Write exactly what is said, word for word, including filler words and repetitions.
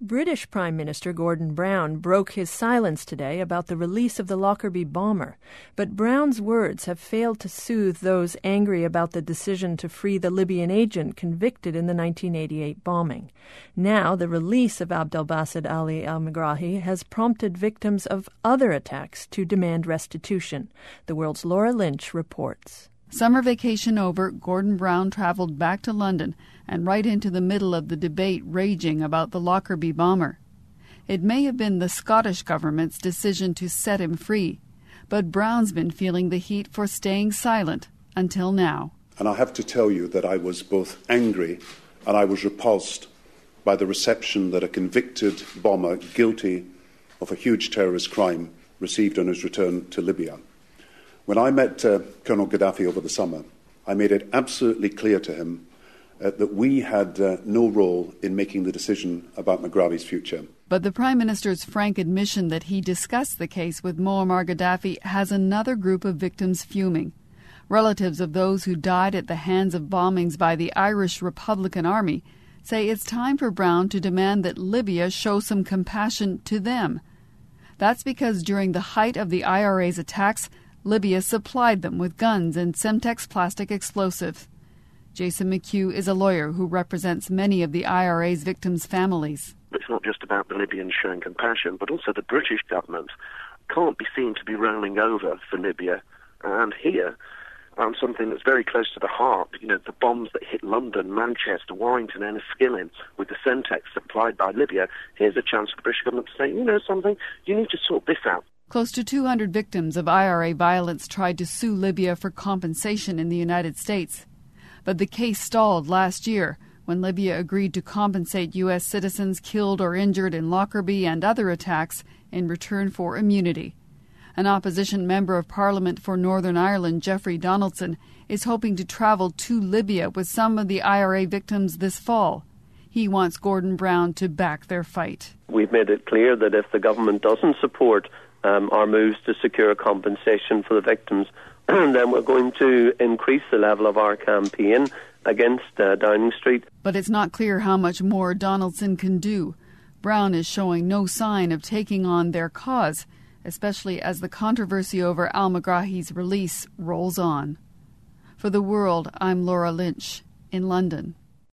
British Prime Minister Gordon Brown broke his silence today about the release of the Lockerbie bomber, but Brown's words have failed to soothe those angry about the decision to free the Libyan agent convicted in the nineteen eighty-eight bombing. Now, the release of Abdelbasid Ali al-Megrahi has prompted victims of other attacks to demand restitution. The World's Laura Lynch reports. Summer vacation over, Gordon Brown travelled back to London and right into the middle of the debate raging about the Lockerbie bomber. It may have been the Scottish government's decision to set him free, but Brown's been feeling the heat for staying silent until now. And I have to tell you that I was both angry and I was repulsed by the reception that a convicted bomber guilty of a huge terrorist crime received on his return to Libya. When I met uh, Colonel Gaddafi over the summer, I made it absolutely clear to him uh, that we had uh, no role in making the decision about Megrahi's future. But the Prime Minister's frank admission that he discussed the case with Muammar Gaddafi has another group of victims fuming. Relatives of those who died at the hands of bombings by the Irish Republican Army say it's time for Brown to demand that Libya show some compassion to them. That's because during the height of the I R A's attacks, Libya supplied them with guns and Semtex plastic explosives. Jason McHugh is a lawyer who represents many of the I R A's victims' families. It's not just about the Libyans showing compassion, but also the British government can't be seen to be rolling over for Libya. And here, um, something that's very close to the heart, you know, the bombs that hit London, Manchester, Warrington, Enniskillen, with the Semtex supplied by Libya, here's a chance for the British government to say, you know something, you need to sort this out. Close to two hundred victims of I R A violence tried to sue Libya for compensation in the United States. But the case stalled last year when Libya agreed to compensate U S citizens killed or injured in Lockerbie and other attacks in return for immunity. An opposition member of Parliament for Northern Ireland, Jeffrey Donaldson, is hoping to travel to Libya with some of the I R A victims this fall. He wants Gordon Brown to back their fight. We've made it clear that if the government doesn't support Um, our moves to secure compensation for the victims, then we're going to increase the level of our campaign against uh, Downing Street. But it's not clear how much more Donaldson can do. Brown is showing no sign of taking on their cause, especially as the controversy over al-Megrahi's release rolls on. For The World, I'm Laura Lynch in London.